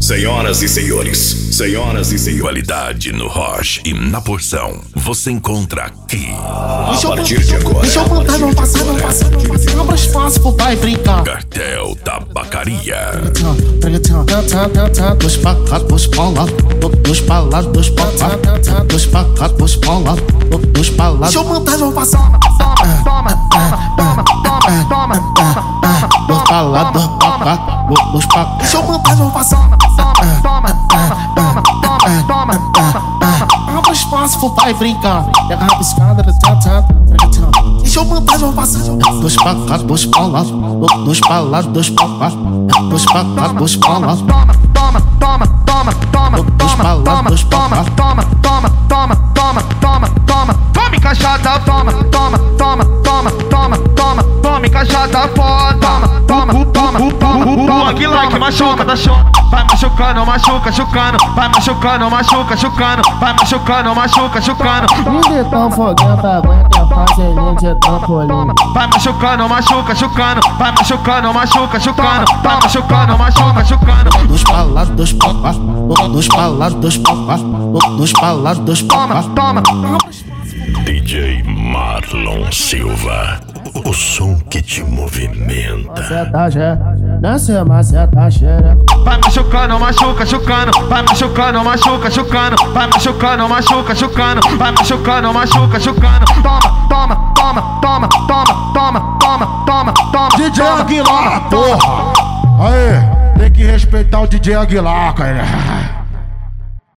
Senhoras e senhores, qualidade no Roche e na porção você encontra aqui. A partir de agora, deixa eu contar, não passa. Abra espaço pro pai brincar. Cartel Tabacaria. Dois pra cá, dois pra lá. Dois pra lá, dois pra cá. Dois pra cá, dois pra lá. Dois pra lá. Deixa eu contar, não passa. Dois pra lá, dois pra cá. Dois pra cá. Deixa eu contar, não passa. Abra espaço pro pai brincar. Pega a rabiscada. Deixa eu montar, não passa. Dois pra cá, dois pra lá. Dois pra lá, dois pra cá. Dois pra cá, dois pra lá. Dois pra lá, dois pra cá. Tome cachada, toma, cachada foda. Like machuca, dá show. Vai machucando, machucando. Vai machucando, machucando. Vai machucando, machucando. Ninguém tão fogando, aguenta fazer de trampolim. Vai machucando, machucando. Vai machucando, machucando. Vai machucando, machucando. Dois pra lá, dois pra cá. Dois pra lá, dois pra cá. Dois pra lá, dois pra cá. Toma. DJ Marlon Silva, o som que te movimenta. Macetagem, desce macetagem. Vai machucando, machucando. Vai machucando, machucando. Vai machucando, machucando. Vai machucando, machucando. Toma. DJ Aguilar, porra! Aê, tem que respeitar o DJ Aguilar, cara.